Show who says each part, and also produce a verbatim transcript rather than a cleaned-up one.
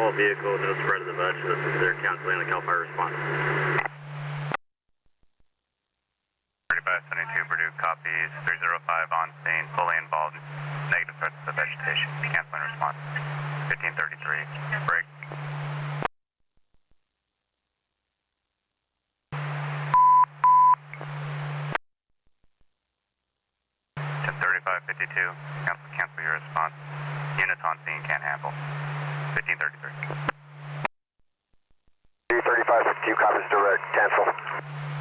Speaker 1: all vehicle, no spread of the veg. This is their canceling the CAL FIRE response.
Speaker 2: thirty-five seventy-two, Purdue copies, three oh five on scene, fully involved, negative threats to vegetation, canceling response, fifteen thirty-three, break. ten thirty-five fifty-two, cancel, cancel your response, units on scene can't handle, fifteen thirty-three.
Speaker 3: thirty-five fifty-two, copies direct, cancel.